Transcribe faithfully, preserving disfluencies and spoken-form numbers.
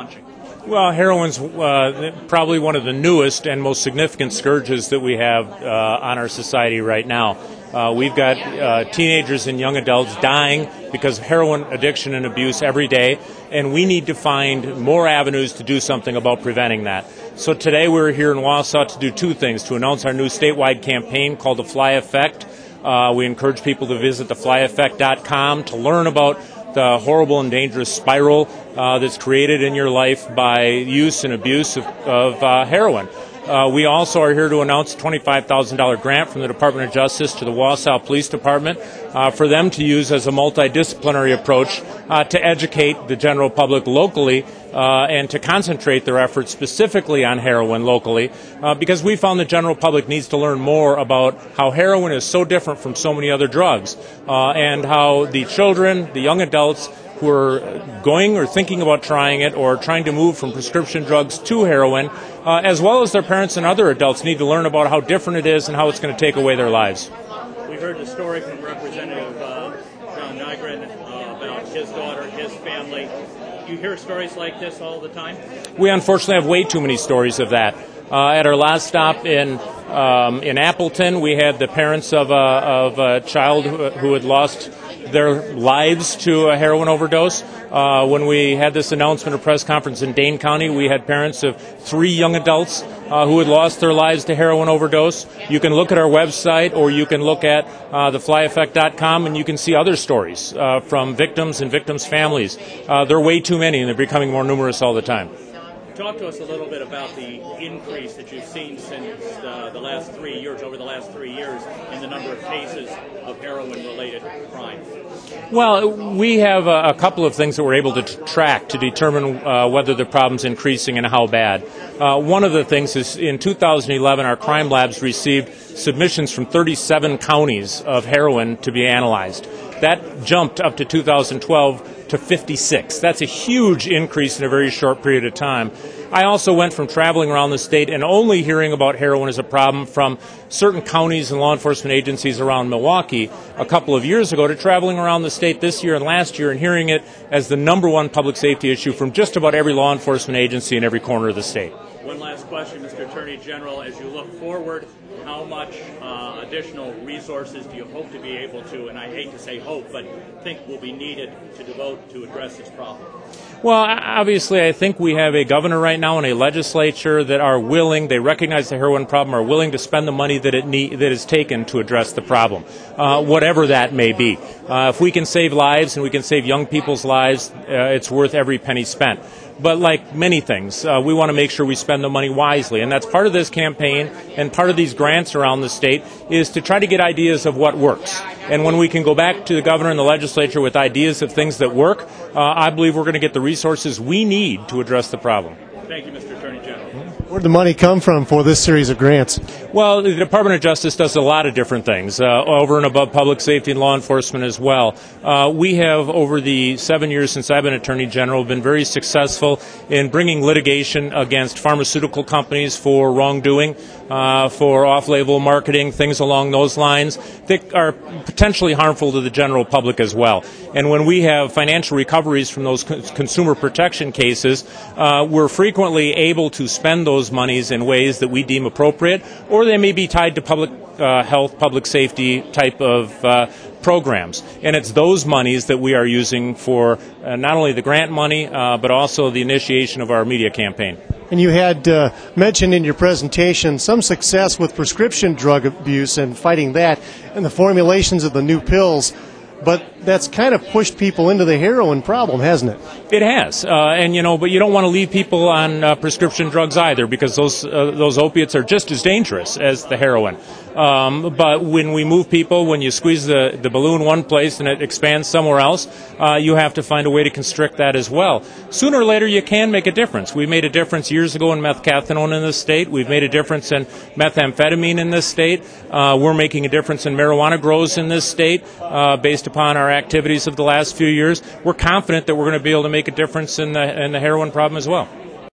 launching? Well, heroin's uh, probably one of the newest and most significant scourges that we have uh, on our society right now. Uh, we've got uh, teenagers and young adults dying because of heroin addiction and abuse every day, and we need to find more avenues to do something about preventing that. So today we're here in Wausau to do two things: to announce our new statewide campaign called the Fly Effect. Uh, we encourage people to visit the fly effect dot com to learn about the horrible and dangerous spiral uh, that's created in your life by use and abuse of, of uh, heroin. Uh, we also are here to announce a twenty-five thousand dollars grant from the Department of Justice to the Wausau Police Department uh, for them to use as a multidisciplinary approach uh, to educate the general public locally uh, and to concentrate their efforts specifically on heroin locally uh, because we found the general public needs to learn more about how heroin is so different from so many other drugs uh, and how the children, the young adults, who are going or thinking about trying it or trying to move from prescription drugs to heroin, uh, as well as their parents and other adults, need to learn about how different it is and how it's going to take away their lives. We heard the story from Representative uh, John Nygren uh, about his daughter, his family. You hear stories like this all the time? We unfortunately have way too many stories of that. Uh, at our last stop in um, in Appleton, we had the parents of a, of a child who, who had lost their lives to a heroin overdose. Uh, when we had this announcement or press conference in Dane County, we had parents of three young adults uh, who had lost their lives to heroin overdose. You can look at our website or you can look at uh, the fly effect dot com and you can see other stories uh, from victims and victims' families. Uh, there are way too many and they're becoming more numerous all the time. Talk to us a little bit about the increase that you've seen since uh, the last three years, over the last three years, in the number of cases of heroin-related crimes. Well, we have a, a couple of things that we're able to t- track to determine uh, whether the problem's increasing and how bad. Uh, one of the things is in two thousand eleven, our crime labs received submissions from thirty-seven counties of heroin to be analyzed. That jumped up to two thousand twelve to fifty-six. That's a huge increase in a very short period of time. I also went from traveling around the state and only hearing about heroin as a problem from certain counties and law enforcement agencies around Milwaukee a couple of years ago to traveling around the state this year and last year and hearing it as the number one public safety issue from just about every law enforcement agency in every corner of the state. One last question, Mister Attorney General. As you look forward, how much uh, additional resources do you hope to be able to, and I hate to say hope, but think will be needed to devote to address this problem? Well, obviously, I think we have a governor right now and a legislature that are willing, they recognize the heroin problem, are willing to spend the money that it need, that is taken to address the problem, uh, whatever that may be. Uh, if we can save lives and we can save young people's lives, uh, it's worth every penny spent. But like many things, uh, we want to make sure we spend the money wisely. And that's part of this campaign and part of these grants around the state is to try to get ideas of what works. And when we can go back to the governor and the legislature with ideas of things that work, uh, I believe we're going to get the resources we need to address the problem. Thank you, Mister Attorney General. Where'd the money come from for this series of grants? Well, the Department of Justice does a lot of different things, uh, over and above public safety and law enforcement as well. Uh, we have, over the seven years since I've been Attorney General, been very successful in bringing litigation against pharmaceutical companies for wrongdoing, uh, for off-label marketing, things along those lines that are potentially harmful to the general public as well. And when we have financial recoveries from those co- consumer protection cases, uh, we're frequently able to spend those monies in ways that we deem appropriate, or they may be tied to public uh, health, public safety type of uh, programs. And it's those monies that we are using for uh, not only the grant money, uh, but also the initiation of our media campaign. And you had uh, mentioned in your presentation some success with prescription drug abuse and fighting that and the formulations of the new pills. But that's kind of pushed people into the heroin problem, hasn't it? It has, uh, and you know, but you don't want to leave people on uh, prescription drugs either, because those uh, those opiates are just as dangerous as the heroin. Um, but when we move people, when you squeeze the, the balloon one place and it expands somewhere else, uh, you have to find a way to constrict that as well. Sooner or later, you can make a difference. We made a difference years ago in methcathinone in this state. We've made a difference in methamphetamine in this state. Uh, we're making a difference in marijuana grows in this state uh, based upon our activities of the last few years. We're confident that we're going to be able to make a difference in the in the heroin problem as well.